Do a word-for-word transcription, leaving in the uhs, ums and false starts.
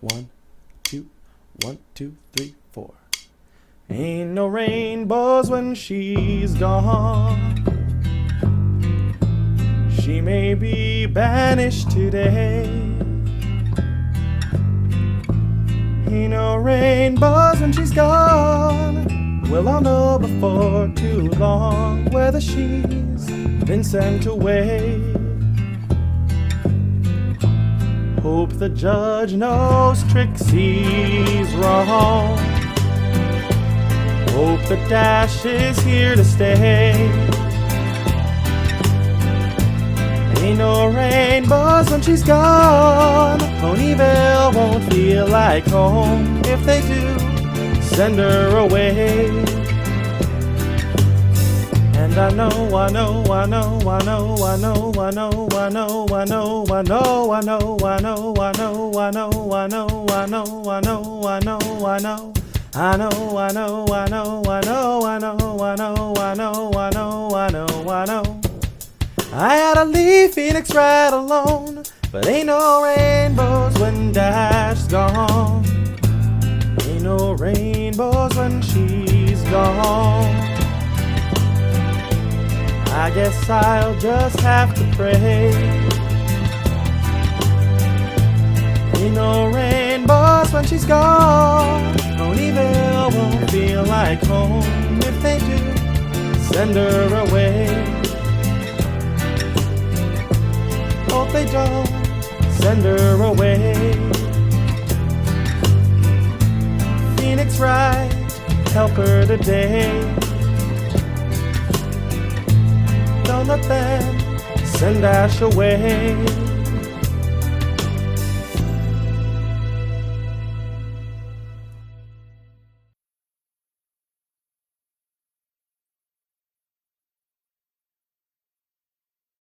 One, two, one, two, three, four. Ain't no rainbows when she's gone. She may be banished today. Ain't no rainbows when she's gone. We'll all know before too long whether she's been sent away. Hope the judge knows Trixie's wrong. Hope the dash is here to stay. Ain't no rainbows when she's gone. Ponyville won't feel like home if they do send her away. And I know, I know, I know, I know, I know, I know, I know, I know, I know, I know, I know, I know, I know, I know, I know, I know, I know, I know. I know, I know, I know, I know, I know, I know, I know, I know, I know, I know. I had to leave Phoenix right alone, but ain't no rainbows when Dash's gone. Ain't no rainbows when she's gone. I guess I'll just have to pray. Ain't no rainbows when she's gone. Ponyville won't feel like home if they do send her away. Hope they don't send her away. Phoenix Wright, help her today. Don't let them send Dash away.